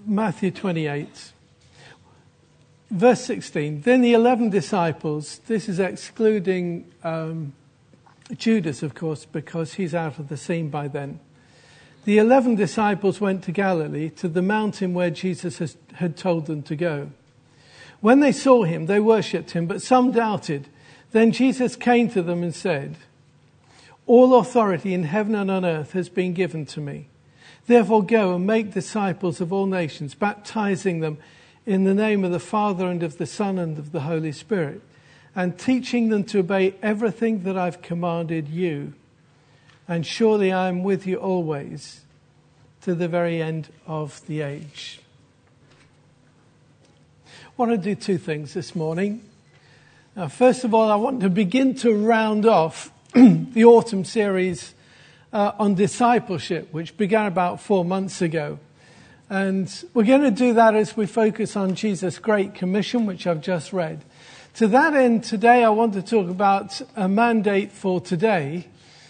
Matthew 28, verse 16. Then the 11 disciples, this is excluding Judas, of course, because he's out of the scene by then. The 11 disciples went to Galilee, to the mountain where Jesus had told them to go. When they saw him, they worshipped him, but some doubted. Then Jesus came to them and said, "All authority in heaven and on earth has been given to me. Therefore go and make disciples of all nations, baptizing them in the name of the Father and of the Son and of the Holy Spirit, and teaching them to obey everything that I've commanded you. And surely I am with you always, to the very end of the age." I want to do two things this morning. Now, first of all, I want to begin to round off the autumn series on discipleship, which began about 4 months ago. And we're going to do that as we focus on Jesus' Great Commission, which I've just read. To that end, today I want to talk about a mandate for today.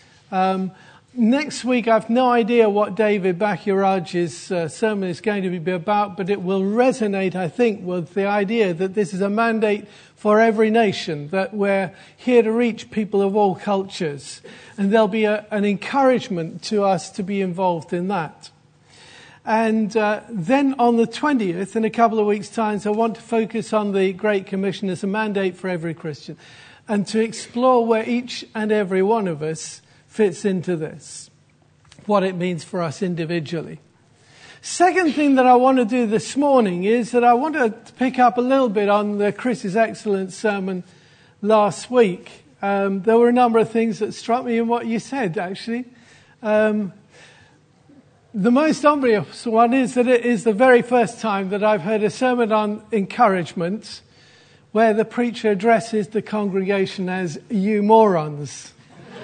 Next week, I've no idea what David Bakiraj's sermon is going to be about, but it will resonate, I think, with the idea that this is a mandate for every nation, that we're here to reach people of all cultures. And there'll be an encouragement to us to be involved in that. And then on the 20th, in a couple of weeks' time, I want to focus on the Great Commission as a mandate for every Christian, and to explore where each and every one of us fits into this, what it means for us individually. Second thing that I want to do this morning is that I want to pick up a little bit on the Chris's Excellence sermon last week. There were a number of things that struck me in what you said, actually. The most obvious one is that it is the very first time that I've heard a sermon on encouragement where the preacher addresses the congregation as "you morons."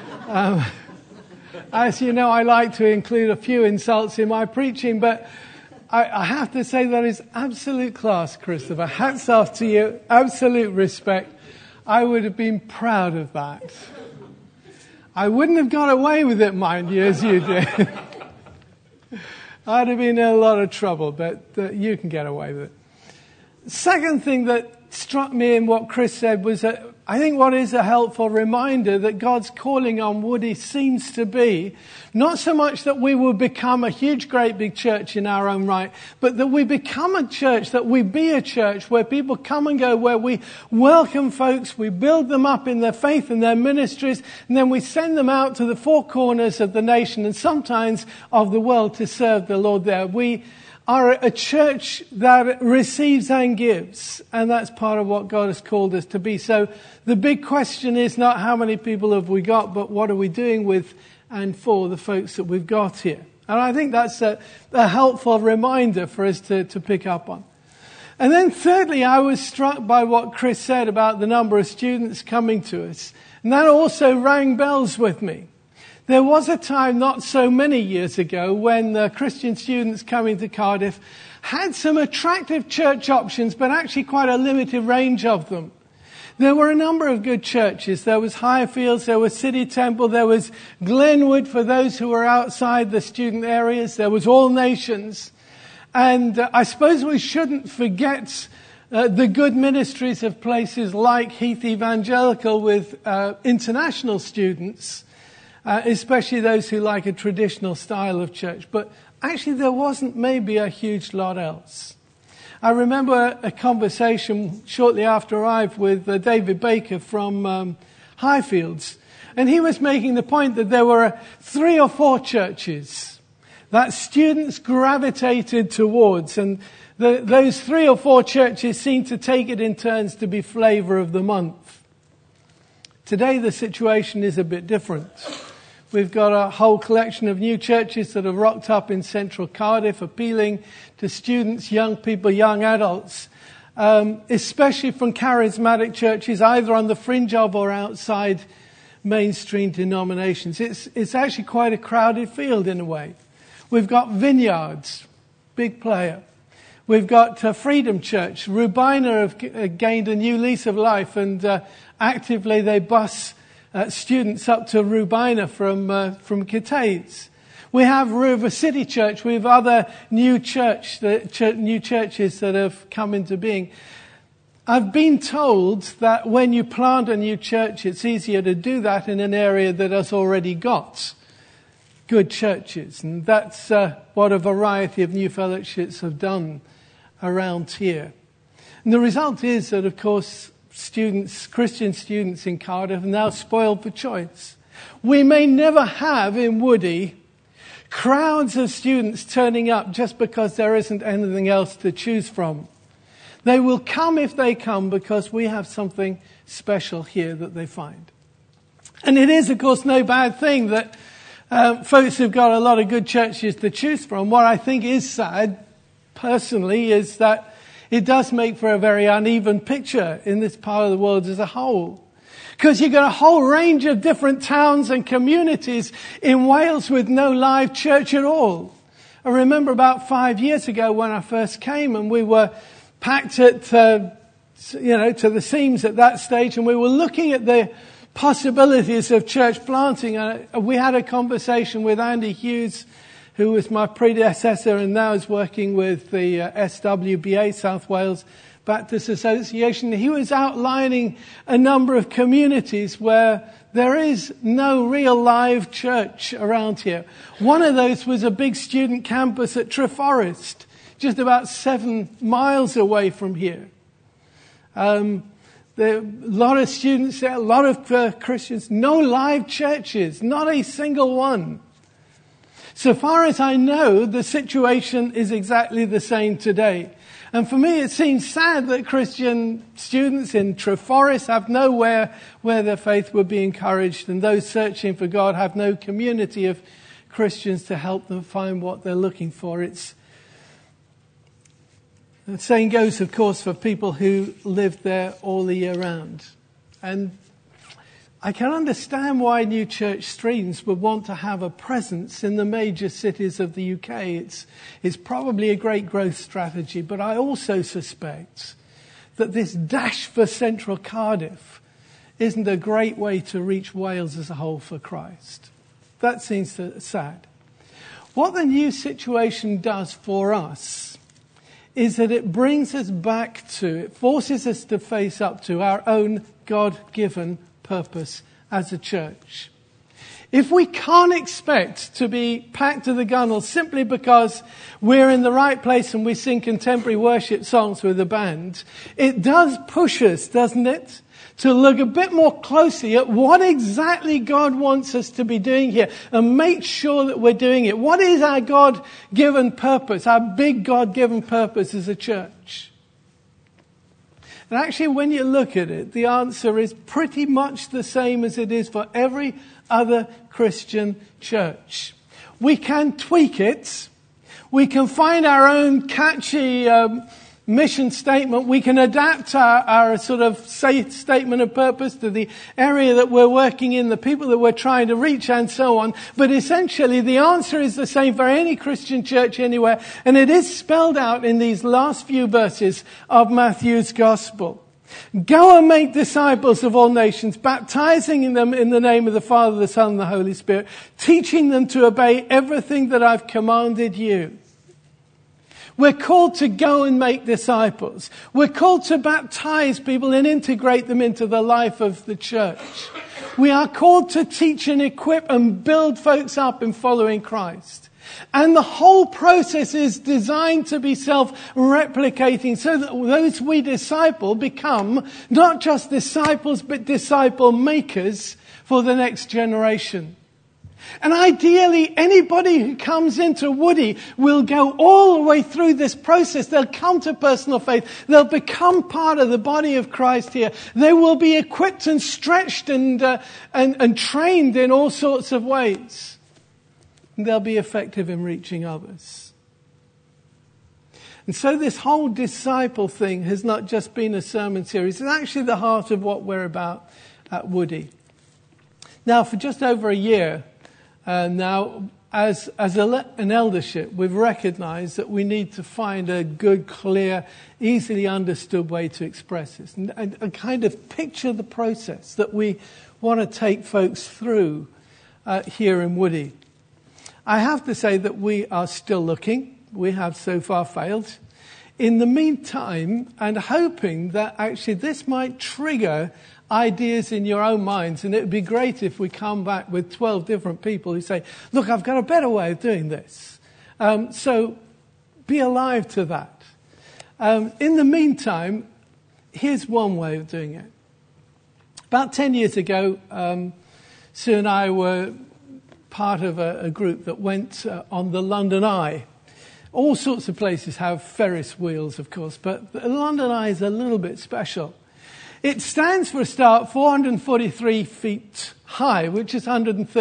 As you know, I like to include a few insults in my preaching, but I have to say that is absolute class, Christopher. Hats off to you. Absolute respect. I would have been proud of that. I wouldn't have got away with it, mind you, as you did. I'd have been in a lot of trouble, but you can get away with it. Second thing that struck me in what Chris said was that I think what is a helpful reminder that God's calling on Woody seems to be not so much that we will become a huge, great big church in our own right, but that we become a church, that we be a church where people come and go, where we welcome folks, we build them up in their faith and their ministries, and then we send them out to the four corners of the nation and sometimes of the world to serve the Lord there. We are a church that receives and gives, and that's part of what God has called us to be. So the big question is not how many people have we got, but what are we doing with and for the folks that we've got here. And I think that's a helpful reminder for us to pick up on. And then thirdly, I was struck by what Chris said about the number of students coming to us. And that also rang bells with me. There was a time not so many years ago when the Christian students coming to Cardiff had some attractive church options, but actually quite a limited range of them. There were a number of good churches. There was Highfields, there was City Temple, there was Glenwood for those who were outside the student areas, there was All Nations. And I suppose we shouldn't forget the good ministries of places like Heath Evangelical with international students. Especially those who like a traditional style of church. But actually there wasn't maybe a huge lot else. I remember a conversation shortly after I arrived with David Baker from Highfields. And he was making the point that there were 3 or 4 churches that students gravitated towards. And those 3 or 4 churches seemed to take it in turns to be flavour of the month. Today the situation is a bit different. We've got a whole collection of new churches that have rocked up in central Cardiff, appealing to students, young people, young adults, especially from charismatic churches, either on the fringe of or outside mainstream denominations. It's actually quite a crowded field in a way. We've got Vineyards, big player. We've got Freedom Church. Rubina have gained a new lease of life, and actively they bus students up to Rubina from Kitades. We have River City Church. We have other new churches that have come into being. I've been told that when you plant a new church, it's easier to do that in an area that has already got good churches. And that's what a variety of new fellowships have done around here. And the result is that, of course, Christian students in Cardiff are now spoiled for choice. We may never have in Woody crowds of students turning up just because there isn't anything else to choose from. They will come if they come because we have something special here that they find. And it is, of course, no bad thing that folks who've got a lot of good churches to choose from. What I think is sad, personally, is that it does make for a very uneven picture in this part of the world as a whole. Because you've got a whole range of different towns and communities in Wales with no live church at all. I remember about 5 years ago when I first came, and we were packed at, to the seams at that stage, and we were looking at the possibilities of church planting. And we had a conversation with Andy Hughes, who was my predecessor and now is working with the SWBA, South Wales Baptist Association. He was outlining a number of communities where there is no real live church around here. One of those was a big student campus at Treforest, just about 7 miles away from here. There are a lot of students there, a lot of Christians, no live churches, not a single one. So far as I know, the situation is exactly the same today. And for me, it seems sad that Christian students in Treforest have nowhere where their faith would be encouraged, and those searching for God have no community of Christians to help them find what they're looking for. The saying goes, of course, for people who live there all the year round. And I can understand why New Church Streams would want to have a presence in the major cities of the UK. It's probably a great growth strategy, but I also suspect that this dash for central Cardiff isn't a great way to reach Wales as a whole for Christ. That seems sad. What the new situation does for us is that it brings us back it forces us to face up to our own God-given purpose as a church. If we can't expect to be packed to the gunnel simply because we're in the right place and we sing contemporary worship songs with a band, it does push us, doesn't it, to look a bit more closely at what exactly God wants us to be doing here and make sure that we're doing it. What is our God-given purpose, our big God-given purpose as a church? And actually, when you look at it, the answer is pretty much the same as it is for every other Christian church. We can tweak it. We can find our own catchy mission statement. We can adapt our sort of statement of purpose to the area that we're working in, the people that we're trying to reach, and so on. But essentially, the answer is the same for any Christian church anywhere. And it is spelled out in these last few verses of Matthew's Gospel. Go and make disciples of all nations, baptizing them in the name of the Father, the Son, and the Holy Spirit, teaching them to obey everything that I've commanded you. We're called to go and make disciples. We're called to baptize people and integrate them into the life of the church. We are called to teach and equip and build folks up in following Christ. And the whole process is designed to be self-replicating so that those we disciple become not just disciples but disciple makers for the next generation. And ideally, anybody who comes into Woody will go all the way through this process. They'll come to personal faith. They'll become part of the body of Christ here. They will be equipped and stretched and trained in all sorts of ways. And they'll be effective in reaching others. And so this whole disciple thing has not just been a sermon series. It's actually the heart of what we're about at Woody. Now, for just over a year, now, as an eldership, we've recognized that we need to find a good, clear, easily understood way to express this and kind of picture the process that we want to take folks through here in Woody. I have to say that we are still looking. We have so far failed. In the meantime, and hoping that actually this might trigger ideas in your own minds, and it would be great if we come back with 12 different people who say, look, I've got a better way of doing this. So be alive to that. In the meantime, here's one way of doing it. About 10 years ago, Sue and I were part of a group that went on the London Eye. All sorts of places have Ferris wheels, of course, but the London Eye is a little bit special. It stands, for a start, 443 feet high, which is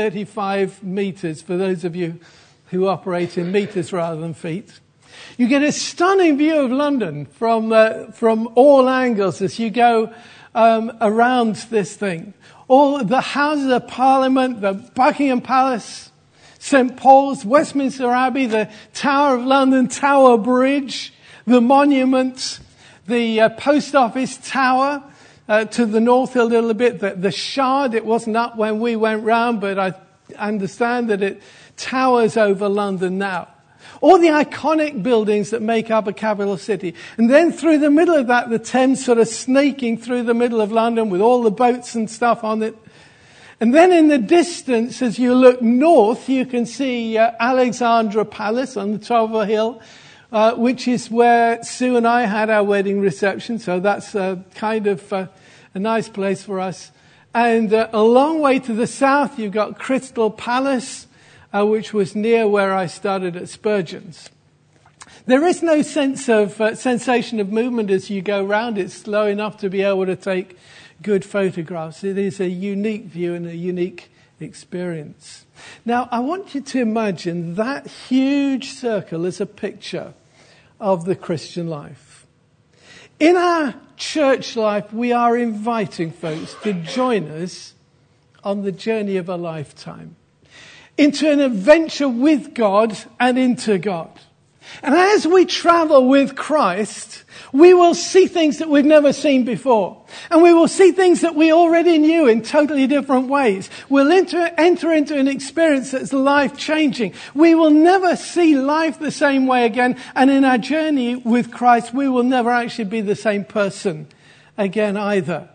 135 meters for those of you who operate in meters rather than feet. You get a stunning view of London from all angles as you go around this thing. All the Houses of Parliament, the Buckingham Palace, St. Paul's, Westminster Abbey, the Tower of London, Tower Bridge, the Monument, the Post Office Tower, to the north a little bit, the Shard. It wasn't up when we went round, but I understand that it towers over London now. All the iconic buildings that make up a capital city. And then through the middle of that, the Thames sort of snaking through the middle of London with all the boats and stuff on it. And then in the distance, as you look north, you can see Alexandra Palace on the top of a hill, which is where Sue and I had our wedding reception. So that's kind of a nice place for us. And a long way to the south, you've got Crystal Palace, which was near where I started at Spurgeon's. There is no sense of sensation of movement as you go round. It's slow enough to be able to take good photographs. It is a unique view and a unique experience. Now, I want you to imagine that huge circle as a picture of the Christian life. In our church life, we are inviting folks to join us on the journey of a lifetime, into an adventure with God and into God. And as we travel with Christ, we will see things that we've never seen before. And we will see things that we already knew in totally different ways. We'll enter into an experience that's life-changing. We will never see life the same way again. And in our journey with Christ, we will never actually be the same person again either.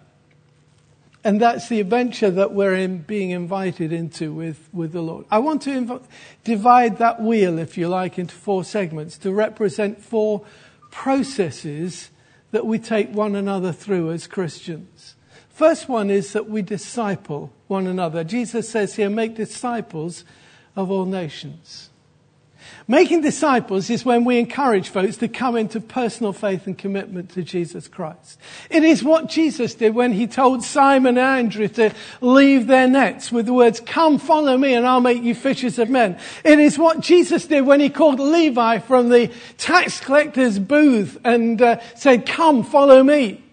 And that's the adventure that we're being invited into with the Lord. I want to divide that wheel, if you like, into 4 segments to represent 4 processes that we take one another through as Christians. First one is that we disciple one another. Jesus says here, make disciples of all nations. Making disciples is when we encourage folks to come into personal faith and commitment to Jesus Christ. It is what Jesus did when he told Simon and Andrew to leave their nets with the words, come follow me and I'll make you fishers of men. It is what Jesus did when he called Levi from the tax collector's booth and said, come follow me.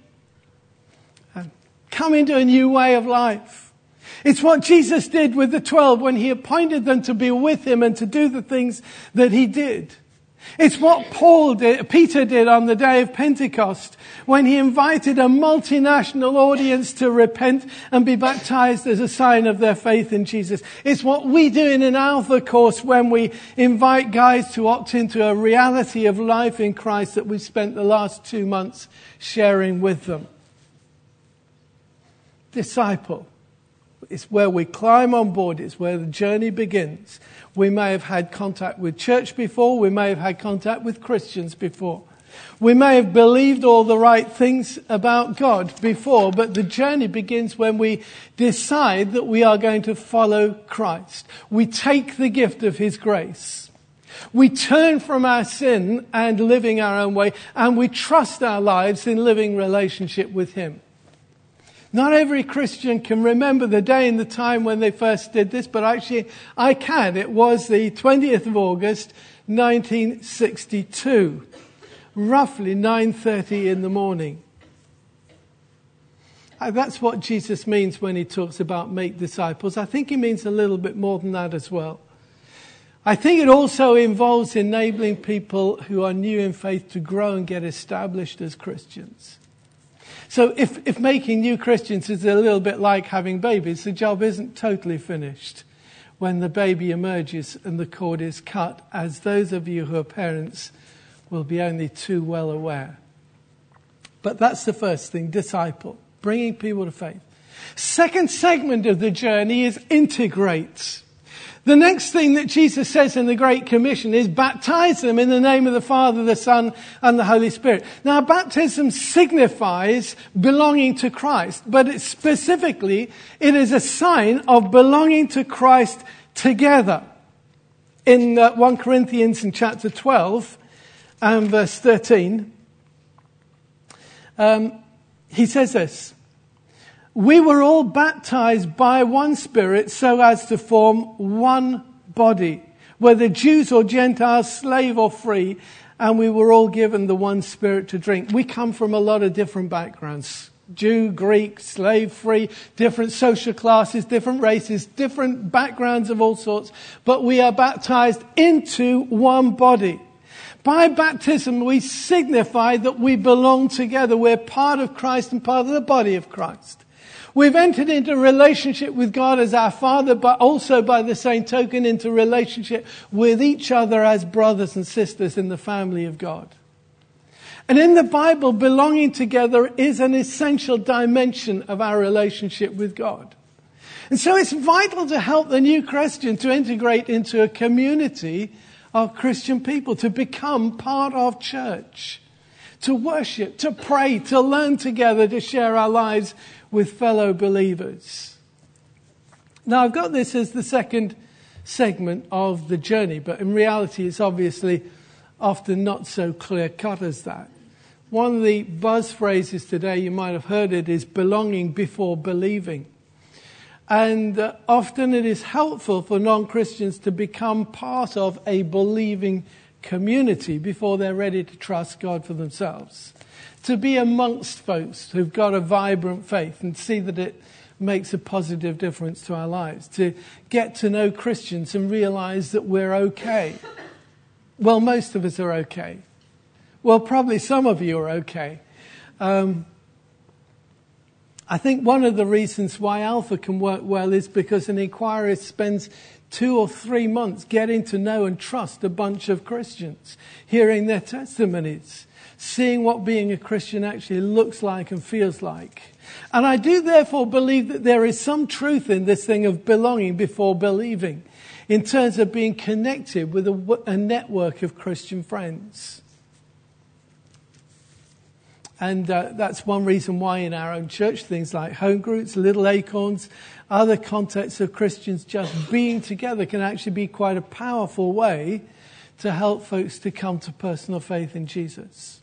And come into a new way of life. It's what Jesus did with the 12 when he appointed them to be with him and to do the things that he did. It's what Peter did on the day of Pentecost when he invited a multinational audience to repent and be baptized as a sign of their faith in Jesus. It's what we do in an Alpha course when we invite guys to opt into a reality of life in Christ that we've spent the last 2 months sharing with them. Disciple. It's where we climb on board. It's where the journey begins. We may have had contact with church before. We may have had contact with Christians before. We may have believed all the right things about God before, but the journey begins when we decide that we are going to follow Christ. We take the gift of his grace. We turn from our sin and living our own way, and we trust our lives in living relationship with him. Not every Christian can remember the day and the time when they first did this, but actually I can. It was the 20th of August, 1962, roughly 9:30 in the morning. That's what Jesus means when he talks about make disciples. I think he means a little bit more than that as well. I think it also involves enabling people who are new in faith to grow and get established as Christians. So if making new Christians is a little bit like having babies, the job isn't totally finished. when the baby emerges and the cord is cut, as those of you who are parents will be only too well aware. But that's the first thing, disciple, bringing people to faith. Second segment of the journey is integrate. The next thing that Jesus says in the Great Commission is baptize them in the name of the Father, the Son, and the Holy Spirit. Now, baptism signifies belonging to Christ, but it is a sign of belonging to Christ together. In 1 Corinthians in chapter 12 and verse 13, he says this: we were all baptized by one Spirit so as to form one body, whether Jews or Gentiles, slave or free, and we were all given the one Spirit to drink. We come from a lot of different backgrounds. Jew, Greek, slave, free, different social classes, different races, different backgrounds of all sorts, but we are baptized into one body. By baptism, we signify that we belong together. We're part of Christ and part of the body of Christ. We've entered into a relationship with God as our Father, but also by the same token into relationship with each other as brothers and sisters in the family of God. And in the Bible, belonging together is an essential dimension of our relationship with God. And so it's vital to help the new Christian to integrate into a community of Christian people, to become part of church, to worship, to pray, to learn together, to share our lives with fellow believers. Now, I've got this as the second segment of the journey, but in reality it's obviously often not so clear-cut as that. One of the buzz phrases today, you might have heard it, is belonging before believing. And often it is helpful for non-Christians to become part of a believing community before they're ready to trust God for themselves. To be amongst folks who've got a vibrant faith and see that it makes a positive difference to our lives. To get to know Christians and realize that we're okay. Well, most of us are okay. Well, probably some of you are okay. I think one of the reasons why Alpha can work well is because an inquirist spends 2 or 3 months getting to know and trust a bunch of Christians, hearing their testimonies, seeing what being a Christian actually looks like and feels like. And I do therefore believe that there is some truth in this thing of belonging before believing, in terms of being connected with a network of Christian friends. And that's one reason why in our own church, things like home groups, little acorns, other contexts of Christians just being together can actually be quite a powerful way to help folks to come to personal faith in Jesus.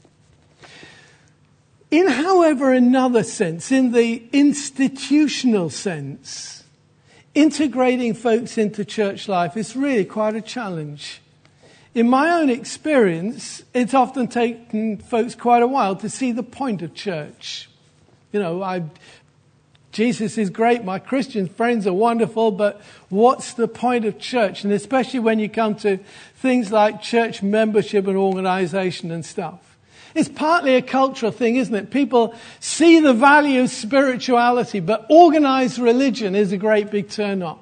In, however, another sense, in the institutional sense, integrating folks into church life is really quite a challenge. In my own experience, it's often taken folks quite a while to see the point of church. You know, Jesus is great, my Christian friends are wonderful, but what's the point of church? And especially when you come to things like church membership and organization and stuff. It's partly a cultural thing, isn't it? People see the value of spirituality, but organized religion is a great big turn-off.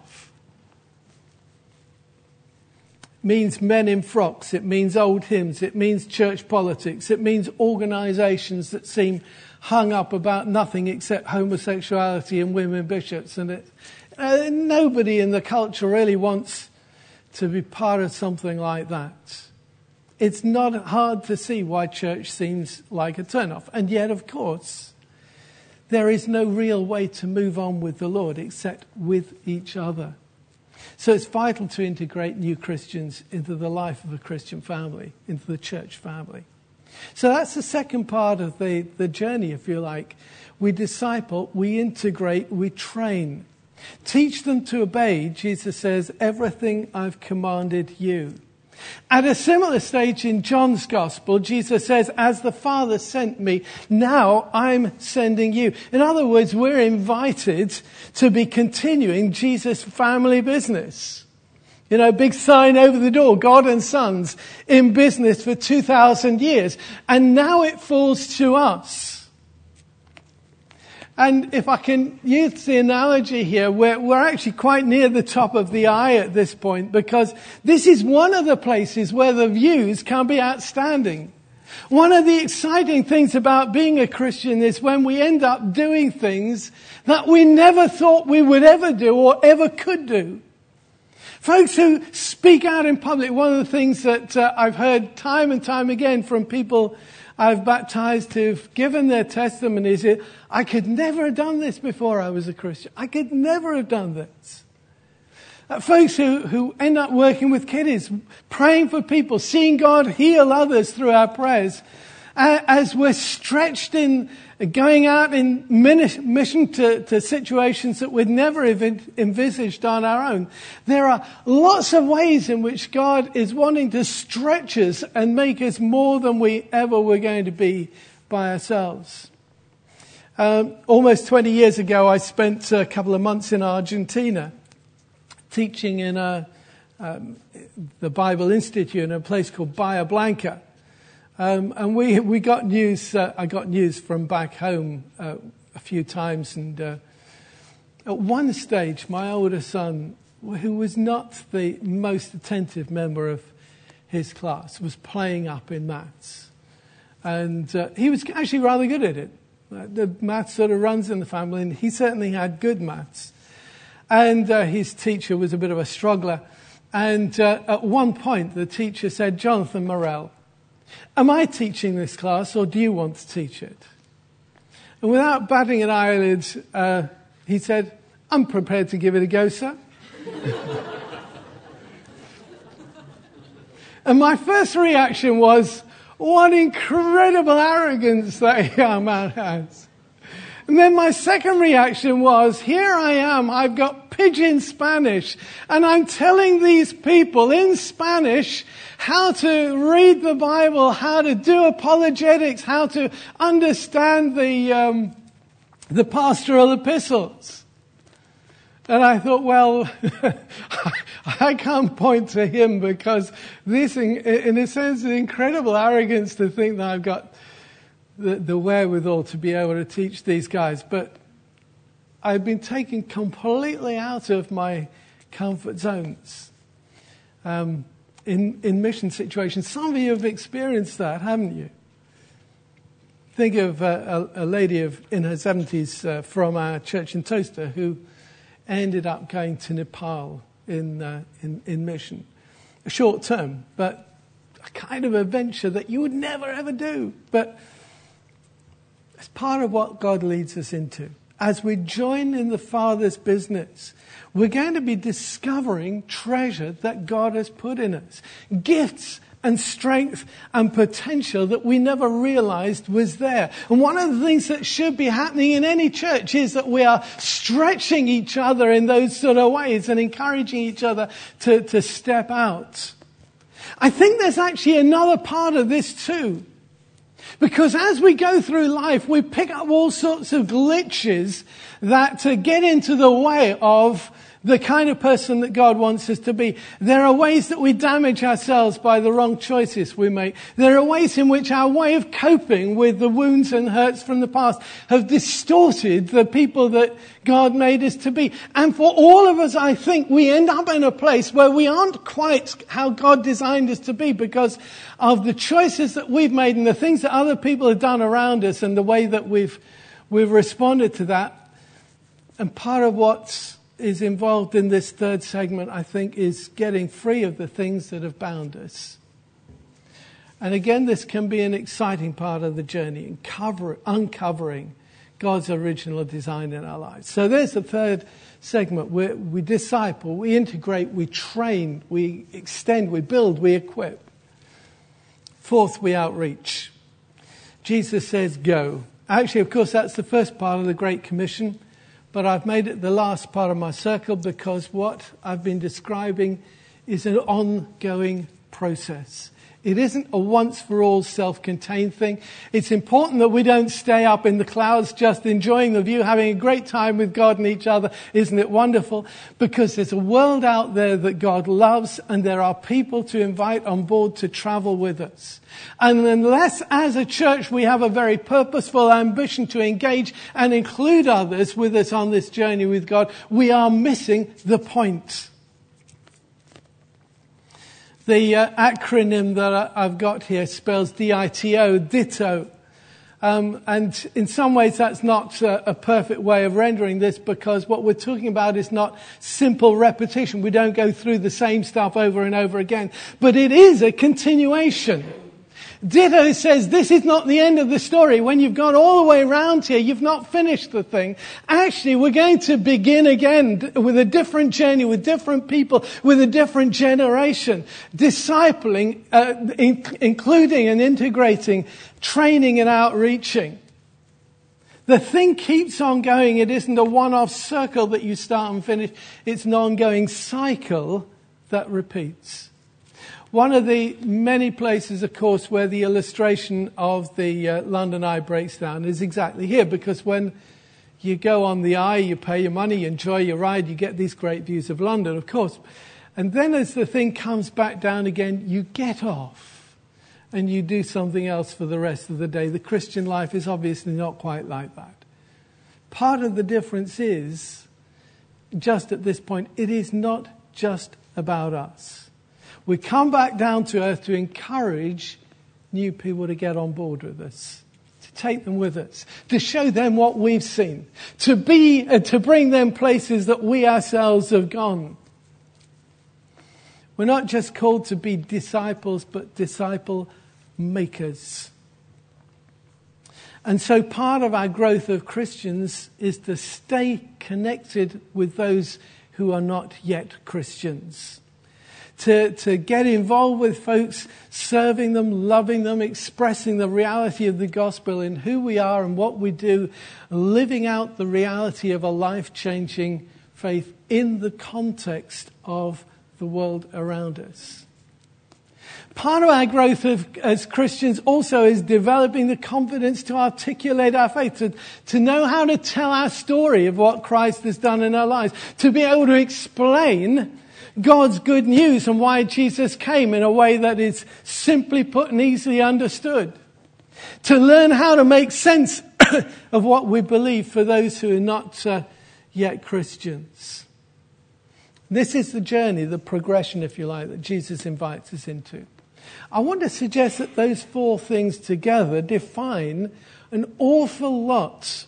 Means men in frocks, it means old hymns, it means church politics, it means organisations that seem hung up about nothing except homosexuality and women bishops. And nobody in the culture really wants to be part of something like that. It's not hard to see why church seems like a turn-off. And yet, of course, there is no real way to move on with the Lord except with each other. So it's vital to integrate new Christians into the life of a Christian family, into the church family. So that's the second part of the journey, if you like. We disciple, we integrate, we train. Teach them to obey, Jesus says, everything I've commanded you. At a similar stage in John's Gospel, Jesus says, as the Father sent me, now I'm sending you. In other words, we're invited to be continuing Jesus' family business. You know, big sign over the door, God and Sons in business for 2,000 years. And now it falls to us And if I can use the analogy here, we're actually quite near the top of the eye at this point, because this is one of the places where the views can be outstanding. One of the exciting things about being a Christian is when we end up doing things that we never thought we would ever do or ever could do. Folks who speak out in public, one of the things that I've heard time and time again from people I've baptized who've given their testimonies is, I could never have done this before I was a Christian. I could never have done this. Folks who end up working with kiddies, praying for people, seeing God heal others through our prayers, as we're stretched in going out in mission to situations that we'd never even envisaged on our own. There are lots of ways in which God is wanting to stretch us and make us more than we ever were going to be by ourselves. Almost 20 years ago, I spent a couple of months in Argentina teaching in the Bible Institute in a place called Bahia Blanca. And we got news, I got news from back home a few times, and at one stage my older son, who was not the most attentive member of his class, was playing up in maths. And he was actually rather good at it. The maths sort of runs in the family, and he certainly had good maths. And his teacher was a bit of a struggler. And at one point the teacher said, "Jonathan Morell, am I teaching this class or do you want to teach it?" And without batting an eyelid, he said, "I'm prepared to give it a go, sir." And my first reaction was, what incredible arrogance that young man has. And then my second reaction was, here I am, I've got pidgin Spanish, and I'm telling these people in Spanish how to read the Bible, how to do apologetics, how to understand the pastoral epistles. And I thought, well, I can't point to him because this, in a sense, is incredible arrogance to think that I've got the wherewithal to be able to teach these guys. But I've been taken completely out of my comfort zones in mission situations. Some of you have experienced that, haven't you? Think of a lady in her 70s from our church in Toaster who ended up going to Nepal in mission. A short term, but a kind of a venture that you would never ever do. But it's part of what God leads us into. As we join in the Father's business, we're going to be discovering treasure that God has put in us. Gifts and strength and potential that we never realized was there. And one of the things that should be happening in any church is that we are stretching each other in those sort of ways and encouraging each other to step out. I think there's actually another part of this too. Because as we go through life, we pick up all sorts of glitches that get into the way of the kind of person that God wants us to be. There are ways that we damage ourselves by the wrong choices we make. There are ways in which our way of coping with the wounds and hurts from the past have distorted the people that God made us to be. And for all of us, I think we end up in a place where we aren't quite how God designed us to be because of the choices that we've made and the things that other people have done around us and the way that we've responded to that. And part of what is involved in this third segment, I think, is getting free of the things that have bound us. And again, this can be an exciting part of the journey, uncovering God's original design in our lives. So there's the third segment. We disciple, we integrate, we train, we extend, we build, we equip. Fourth, we outreach. Jesus says, go. Actually, of course, that's the first part of the Great Commission. But I've made it the last part of my circle because what I've been describing is an ongoing process. It isn't a once-for-all self-contained thing. It's important that we don't stay up in the clouds just enjoying the view, having a great time with God and each other. Isn't it wonderful? Because there's a world out there that God loves, and there are people to invite on board to travel with us. And unless as a church we have a very purposeful ambition to engage and include others with us on this journey with God, we are missing the point. The acronym that I've got here spells DITO, ditto. And in some ways that's not a perfect way of rendering this, because what we're talking about is not simple repetition. We don't go through the same stuff over and over again. But it is a continuation. Ditto says this is not the end of the story. When you've gone all the way around here, you've not finished the thing. Actually, we're going to begin again with a different journey, with different people, with a different generation. Discipling, including and integrating training and outreaching. The thing keeps on going. It isn't a one-off circle that you start and finish. It's an ongoing cycle that repeats. One of the many places, of course, where the illustration of the London Eye breaks down is exactly here, because when you go on the Eye, you pay your money, you enjoy your ride, you get these great views of London, of course. And then as the thing comes back down again, you get off and you do something else for the rest of the day. The Christian life is obviously not quite like that. Part of the difference is, just at this point, it is not just about us. We come back down to earth to encourage new people to get on board with us, to take them with us, to show them what we've seen, to bring them places that we ourselves have gone. We're not just called to be disciples, but disciple makers. And so part of our growth of Christians is to stay connected with those who are not yet Christians. To get involved with folks, serving them, loving them, expressing the reality of the gospel in who we are and what we do, living out the reality of a life-changing faith in the context of the world around us. Part of our growth as Christians also is developing the confidence to articulate our faith, to know how to tell our story of what Christ has done in our lives, to be able to explain God's good news and why Jesus came in a way that is simply put and easily understood. To learn how to make sense of what we believe for those who are not yet Christians. This is the journey, the progression, if you like, that Jesus invites us into. I want to suggest that those four things together define an awful lot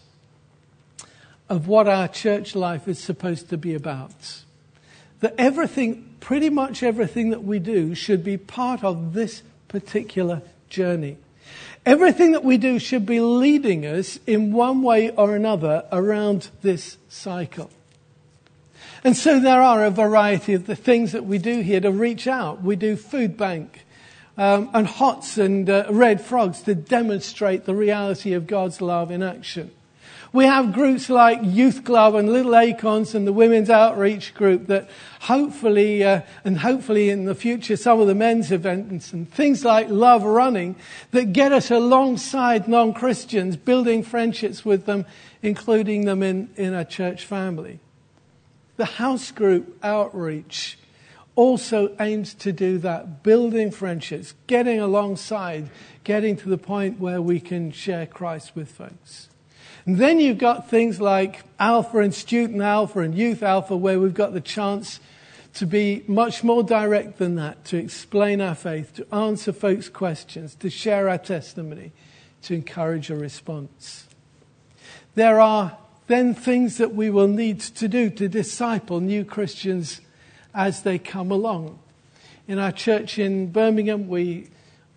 of what our church life is supposed to be about. That pretty much everything that we do should be part of this particular journey. Everything that we do should be leading us in one way or another around this cycle. And so there are a variety of the things that we do here to reach out. We do food bank and HOTS and Red Frogs to demonstrate the reality of God's love in action. We have groups like Youth Club and Little Acorns and the Women's Outreach Group that hopefully in the future, some of the men's events and things like Love Running that get us alongside non-Christians, building friendships with them, including them in our church family. The house group outreach also aims to do that, building friendships, getting alongside, getting to the point where we can share Christ with folks. And then you've got things like Alpha and Student Alpha and Youth Alpha, where we've got the chance to be much more direct than that, to explain our faith, to answer folks' questions, to share our testimony, to encourage a response. There are then things that we will need to do to disciple new Christians as they come along. In our church in Birmingham, we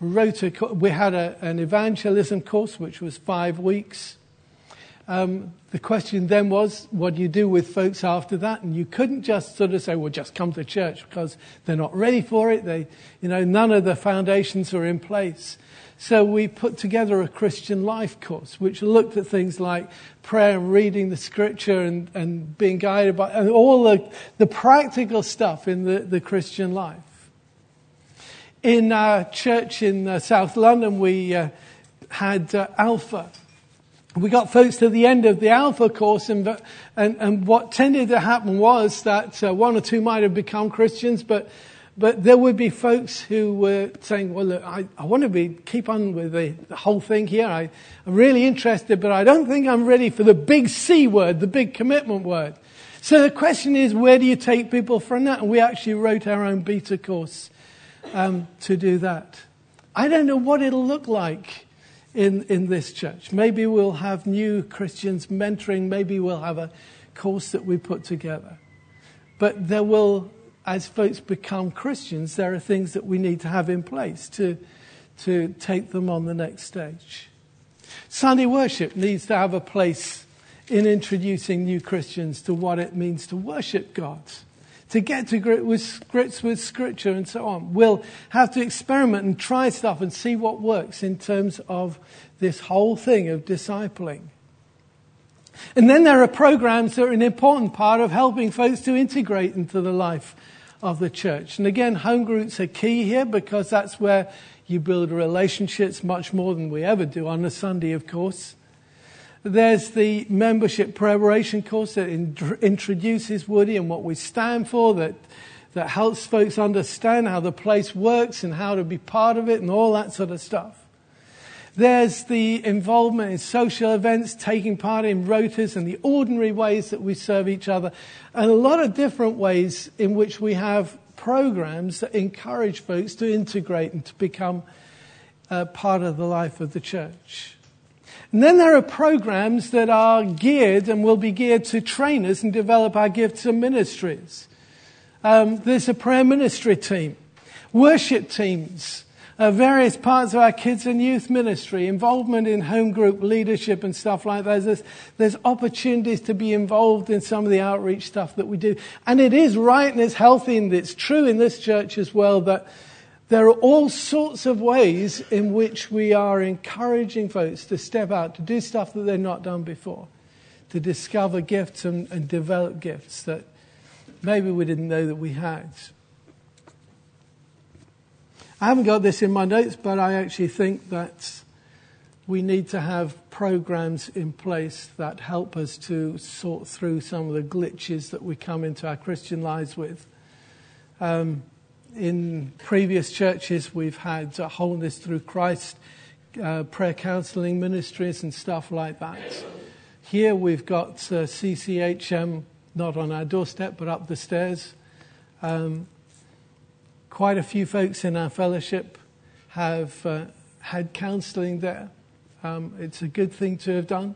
had an evangelism course, which was 5 weeks. The question then was, what do you do with folks after that? And you couldn't just sort of say, well, just come to church, because they're not ready for it. None of the foundations are in place. So we put together a Christian life course, which looked at things like prayer and reading the scripture and being guided by, and all the practical stuff in the Christian life. In our church in South London, we had Alpha. We got folks to the end of the Alpha course, and what tended to happen was that one or two might have become Christians, but there would be folks who were saying, well, look, I want to keep on with the whole thing here. I'm really interested, but I don't think I'm ready for the big C word, the big commitment word. So the question is, where do you take people from that? And we actually wrote our own beta course to do that. I don't know what it'll look like in this church. Maybe we'll have new Christians mentoring. Maybe we'll have a course that we put together. But there will, as folks become Christians, there are things that we need to have in place to take them on the next stage. Sunday worship needs to have a place in introducing new Christians to what it means to worship God, to get to grips with Scripture and so on. We'll have to experiment and try stuff and see what works in terms of this whole thing of discipling. And then there are programs that are an important part of helping folks to integrate into the life of the church. And again, home groups are key here because that's where you build relationships much more than we ever do on a Sunday, of course. There's the membership preparation course that introduces Woody and what we stand for, that helps folks understand how the place works and how to be part of it and all that sort of stuff. There's the involvement in social events, taking part in rotas and the ordinary ways that we serve each other, and a lot of different ways in which we have programs that encourage folks to integrate and to become part of the life of the church. And then there are programs that are geared and will be geared to train us and develop our gifts and ministries. There's a prayer ministry team, worship teams, various parts of our kids and youth ministry, involvement in home group leadership and stuff like that. There's opportunities to be involved in some of the outreach stuff that we do. And it is right and it's healthy and it's true in this church as well that there are all sorts of ways in which we are encouraging folks to step out, to do stuff that they've not done before, to discover gifts and develop gifts that maybe we didn't know that we had. I haven't got this in my notes, but I actually think that we need to have programs in place that help us to sort through some of the glitches that we come into our Christian lives with. In previous churches, we've had Wholeness Through Christ, prayer counseling ministries and stuff like that. Here we've got CCHM, not on our doorstep, but up the stairs. Quite a few folks in our fellowship have had counseling there. It's a good thing to have done.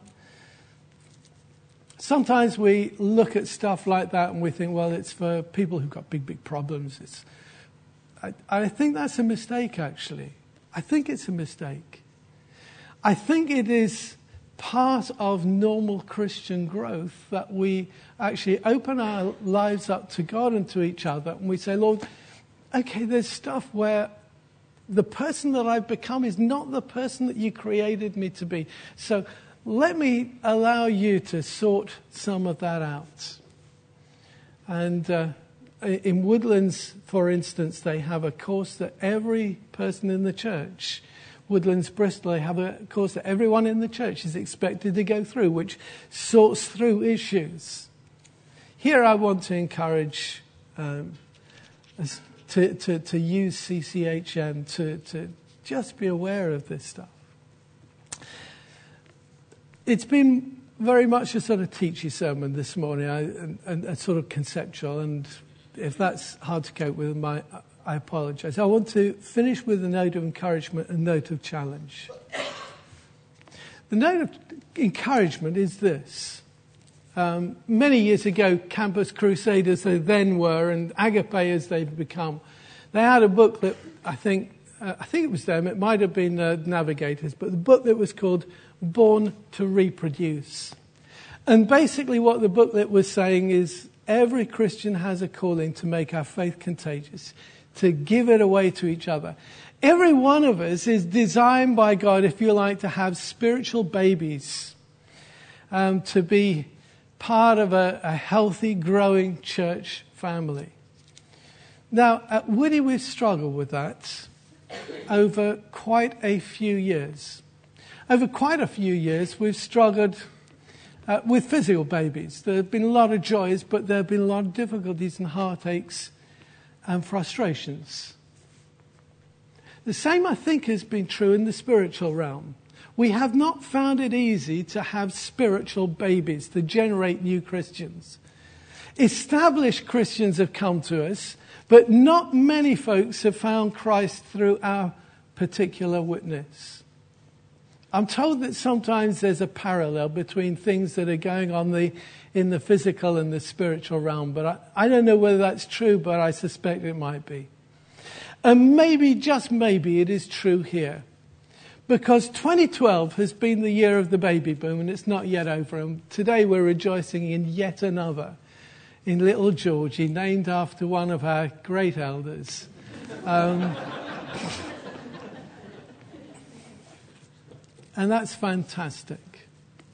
Sometimes we look at stuff like that and we think, well, it's for people who've got big, big problems. I think that's a mistake, actually. I think it's a mistake. I think it is part of normal Christian growth that we actually open our lives up to God and to each other. And we say, Lord, okay, there's stuff where the person that I've become is not the person that you created me to be. So let me allow you to sort some of that out. And in Woodlands, for instance, they have a course that every person in the church, Woodlands Bristol, they have a course that everyone in the church is expected to go through, which sorts through issues. Here I want to encourage us to use CCHM to just be aware of this stuff. It's been very much a sort of teachy sermon this morning, and sort of conceptual, and if that's hard to cope with, I apologize. I want to finish with a note of encouragement and a note of challenge. The note of encouragement is this. Many years ago, Campus Crusade as they then were, and Agape as they've become, they had a book that I think it was them, it might have been Navigators, but the book that was called Born to Reproduce. And basically what the booklet was saying is every Christian has a calling to make our faith contagious, to give it away to each other. Every one of us is designed by God, if you like, to have spiritual babies, to be part of a healthy, growing church family. Now, at Woody, we've struggled with that. over quite a few years. Over quite a few years, we've struggled with physical babies. There have been a lot of joys, but there have been a lot of difficulties and heartaches and frustrations. The same, I think, has been true in the spiritual realm. We have not found it easy to have spiritual babies, to generate new Christians. Established Christians have come to us, but not many folks have found Christ through our particular witness. I'm told that sometimes there's a parallel between things that are going on in the physical and the spiritual realm, but I don't know whether that's true, but I suspect it might be. And maybe, just maybe, it is true here. Because 2012 has been the year of the baby boom, and it's not yet over. And today we're rejoicing in yet another, in little Georgie, named after one of our great elders. And that's fantastic.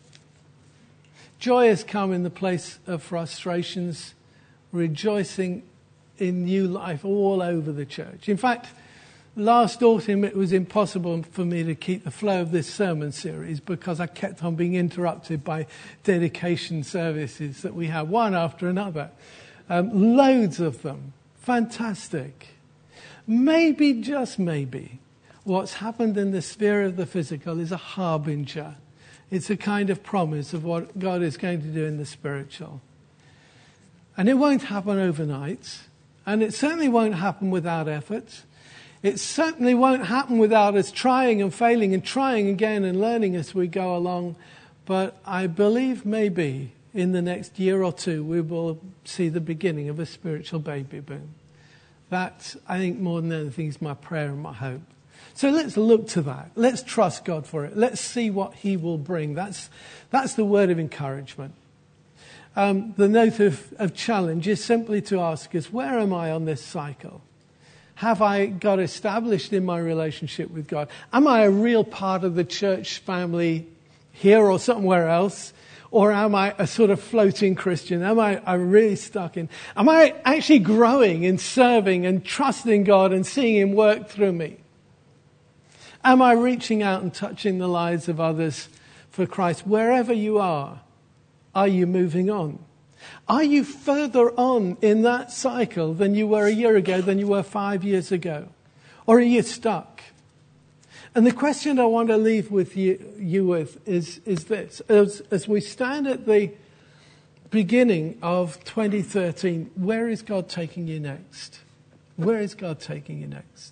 Joy has come in the place of frustrations, rejoicing in new life all over the church. In fact, last autumn it was impossible for me to keep the flow of this sermon series because I kept on being interrupted by dedication services that we had, one after another. Loads of them. Fantastic. Maybe, just maybe, what's happened in the sphere of the physical is a harbinger. It's a kind of promise of what God is going to do in the spiritual. And it won't happen overnight. And it certainly won't happen without effort. It certainly won't happen without us trying and failing and trying again and learning as we go along. But I believe maybe in the next year or two we will see the beginning of a spiritual baby boom. That, I think, more than anything, is my prayer and my hope. So let's look to that. Let's trust God for it. Let's see what He will bring. That's the word of encouragement. The note of challenge is simply to ask us, where am I on this cycle? Have I got established in my relationship with God? Am I a real part of the church family here or somewhere else? Or am I a sort of floating Christian? Am I really stuck in? Am I actually growing in serving and trusting God and seeing Him work through me? Am I reaching out and touching the lives of others for Christ? Wherever you are you moving on? Are you further on in that cycle than you were a year ago, than you were 5 years ago? Or are you stuck? And the question I want to leave with you with is this. As we stand at the beginning of 2013, where is God taking you next? Where is God taking you next?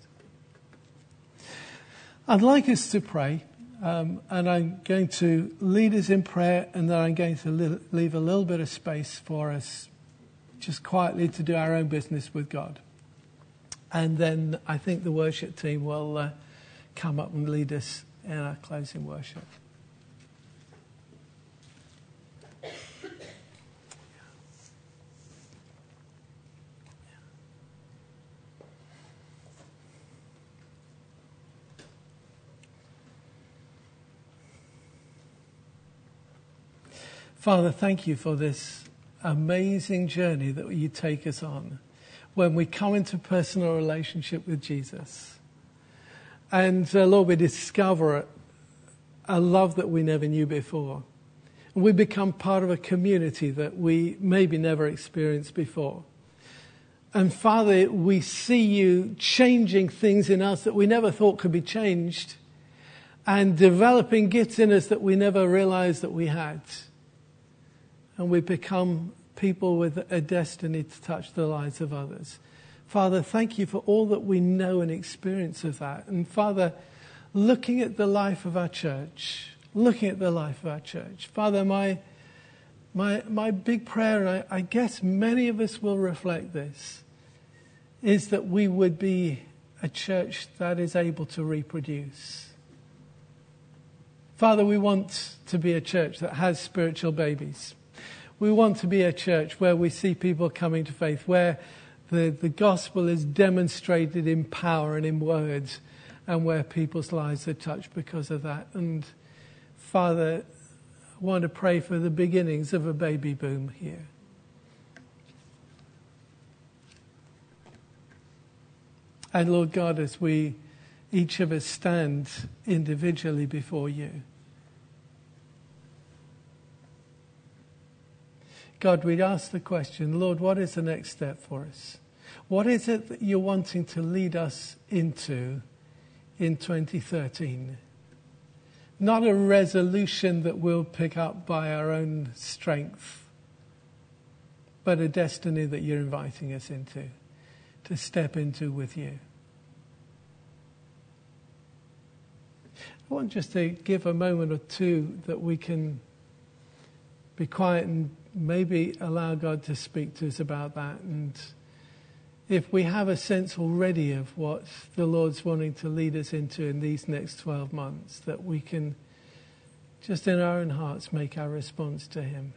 I'd like us to pray. And I'm going to lead us in prayer, and then I'm going to leave a little bit of space for us just quietly to do our own business with God. And then I think the worship team will come up and lead us in our closing worship. Father, thank you for this amazing journey that you take us on when we come into personal relationship with Jesus. And Lord, we discover a love that we never knew before. And we become part of a community that we maybe never experienced before. And Father, we see you changing things in us that we never thought could be changed, and developing gifts in us that we never realized that we had. And we become people with a destiny to touch the lives of others. Father, thank you for all that we know and experience of that. And Father, looking at the life of our church, Father, my big prayer, and I guess many of us will reflect this, is that we would be a church that is able to reproduce. Father, we want to be a church that has spiritual babies. We want to be a church where we see people coming to faith, where the gospel is demonstrated in power and in words, and where people's lives are touched because of that. And Father, I want to pray for the beginnings of a baby boom here. And Lord God, as we each of us stand individually before you. God, we'd ask the question, Lord, what is the next step for us? What is it that you're wanting to lead us into in 2013? Not a resolution that we'll pick up by our own strength, but a destiny that you're inviting us into, to step into with you. I want just to give a moment or two that we can be quiet and maybe allow God to speak to us about that. And if we have a sense already of what the Lord's wanting to lead us into in these next 12 months, that we can just in our own hearts make our response to him.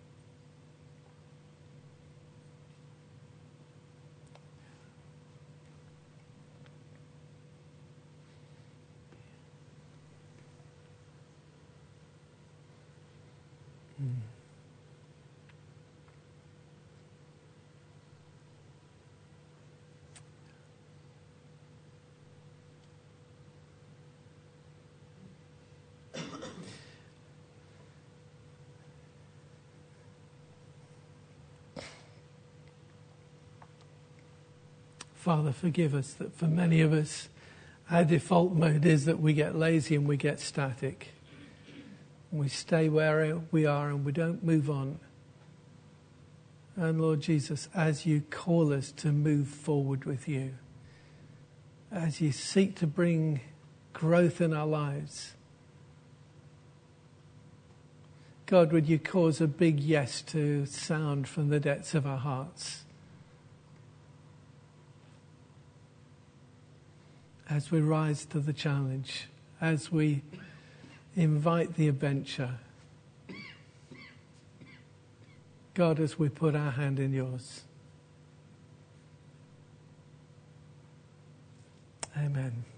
Father, forgive us that for many of us, our default mode is that we get lazy and we get static. We stay where we are and we don't move on. And Lord Jesus, as you call us to move forward with you, as you seek to bring growth in our lives, God, would you cause a big yes to sound from the depths of our hearts as we rise to the challenge, as we invite the adventure. God, as we put our hand in yours. Amen.